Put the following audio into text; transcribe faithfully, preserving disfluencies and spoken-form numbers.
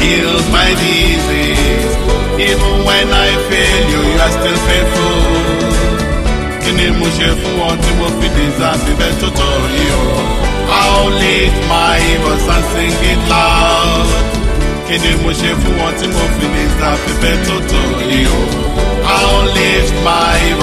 healed my disease. Even when I fail you, you are still faithful. Kini mo ṣe fún ọ tí mo fi deserve ibẹ̀ tó tó yìí o. I'll lift my voice and sing it loud. Kini mo ṣe fún ọ tí mo fi deserve ibẹ̀ tó tó yìí o. I'll lift my voice.